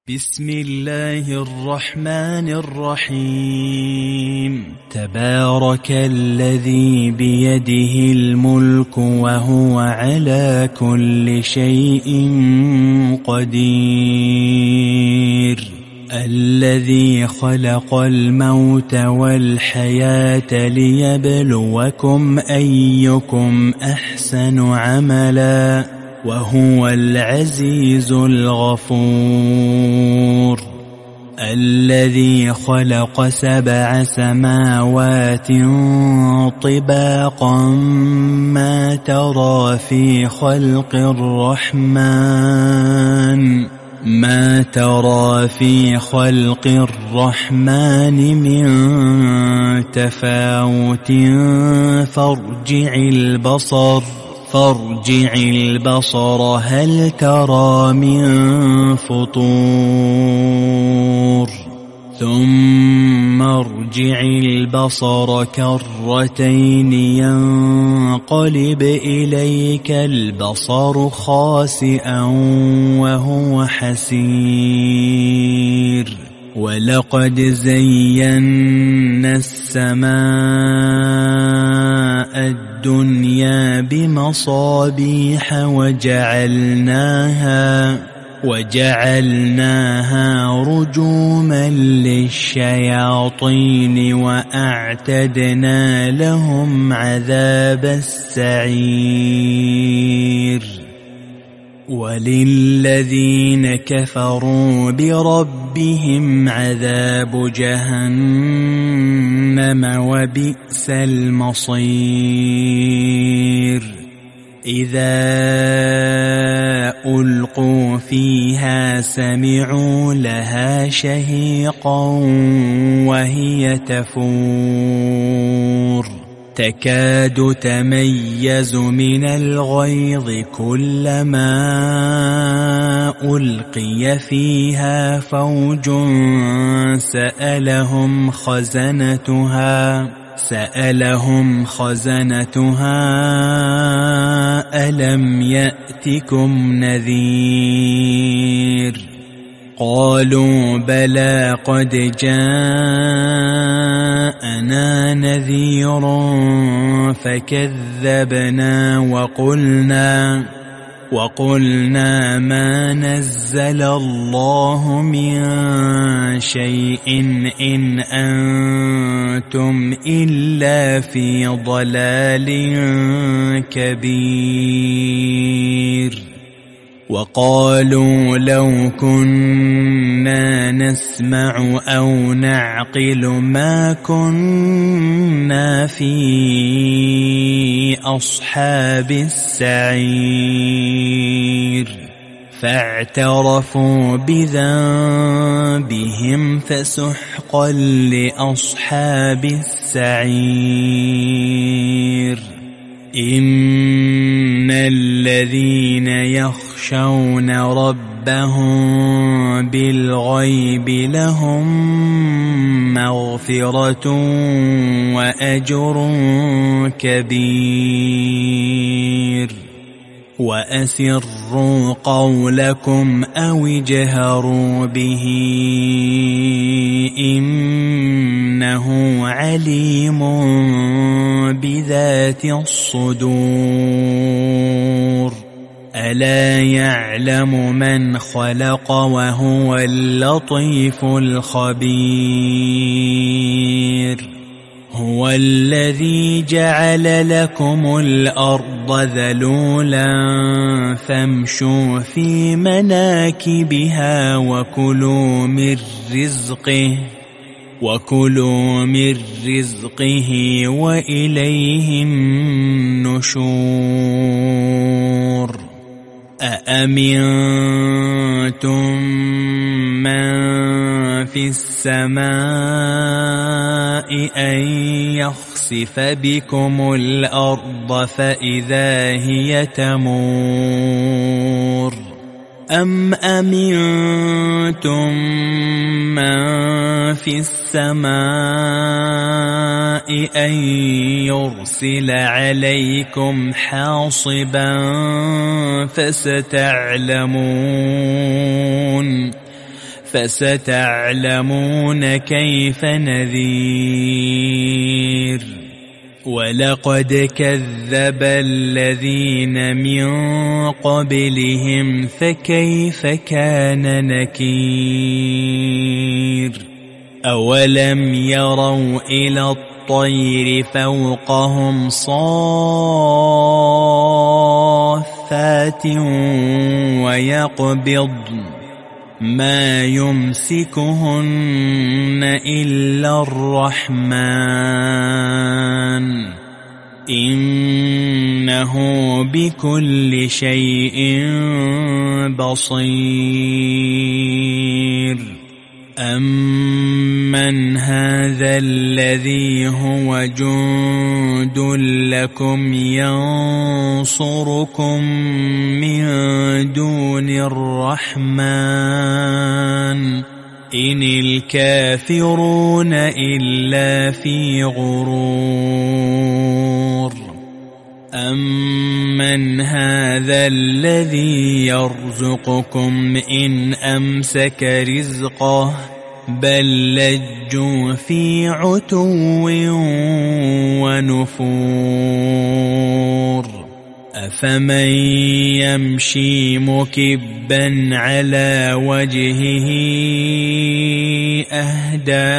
بسم الله الرحمن الرحيم. تبارك الذي بيده الملك وهو على كل شيء قدير. الذي خلق الموت والحياة ليبلوكم أيكم أحسن عملا وهو العزيز الغفور. الذي خلق 7 سماوات طباقا ما ترى في خلق الرحمن من تفاوت فارجع البصر هل ترى من فطور ثم ارجع البصر كرتين ينقلب إليك البصر خاسئا وهو حسير. ولقد زينا السماء الدنيا بمصابيح وجعلناها رجوما للشياطين وأعتدنا لهم عذاب السعير. وللذين كفروا بربهم عذاب جهنم وبئس المصير. إذا ألقوا فيها سمعوا لها شهيقا وهي تفور تكاد تميز من الغيظ كلما ألقي فيها فوج سألهم خزنتها ألم يأتكم نذير؟ قالوا بلى قد جاءنا نذير فكذبنا وقلنا ما نزل الله من شيء إن أنتم إلا في ضلال كبير. وقالوا لو كنا نسمع أو نعقل ما كنا في أصحاب السعير. فاعترفوا بذنبهم فسحقا لأصحاب السعير. إن الذين يخشون ربهم بالغيب لهم مغفرة وأجر كبير. وأسروا قولكم أو اجهروا به إنه عليم بذات الصدور. ألا يعلم من خلق وهو اللطيف الخبير. هو الذي جعل لكم الأرض ذلولا فامشوا في مناكبها وكلوا من رزقه وإليه النشور. أأمنتم من في السماء أن يخسف بكم الأرض فإذا هي تمور أم أمنتم من في السماء أن يرسل عليكم فستعلمون كيف نذير ولقد كذب الذين من قبلهم فكيف كان نكير أولم يروا إلى الطير فوقهم صافات ويقبضن ما يمسكهن إلا الرحمن إنه بكل شيء بصير أمن هذا الذي هو جند لكم ينصركم من دون الرحمن إن الكافرون إلا في غرور أمن هذا الذي يرزقكم إن أمسك رزقه بل لجوا في عتو ونفور أفمن يمشي مكبا على وجهه أهدى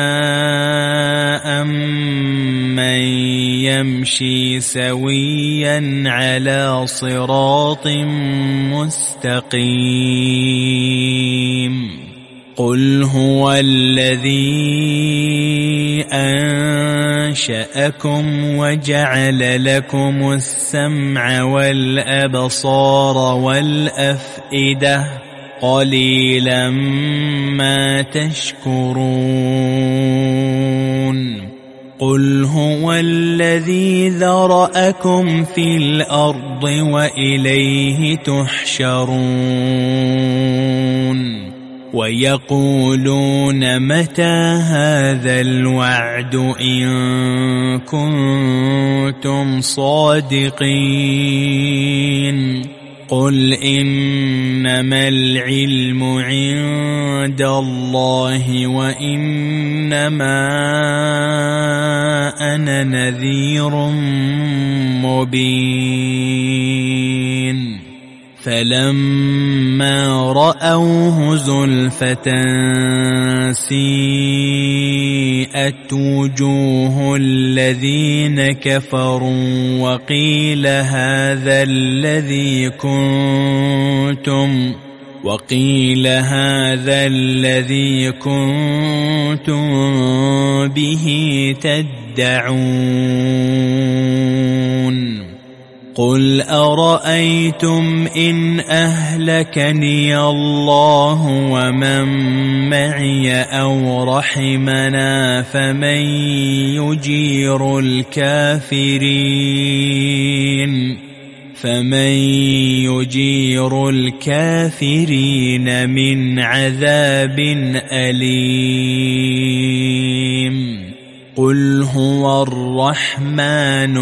أمن يمشي سويا على صراط مستقيم قل هو الذي أنشأكم وجعل لكم السمع والأبصار والأفئدة قليلا ما تشكرون قل هو الذي ذرأكم في الأرض وإليه تحشرون ويقولون متى هذا الوعد إن كنتم صادقين قل إنما العلم عند الله وإنما أنا نذير مبين فلما رأوه زلفة سيئت وجوه الذين كفروا وقيل هذا الذي كنتم به تدعون قل أرأيتم إن أهلكني الله ومن معي أو رحمنا فمن يجير الكافرين من عذاب أليم قل هو الرحمن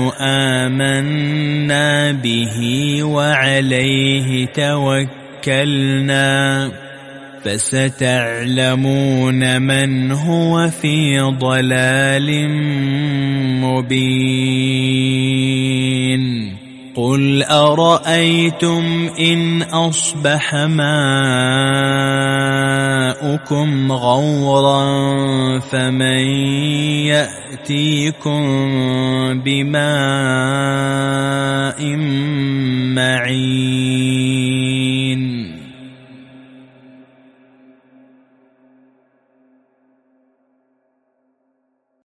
آمنا به وعليه توكلنا فستعلمون من هو في ضلال مبين قل أرأيتم إن أصبح ماؤكم غورا فمن يأتيكم بماء معين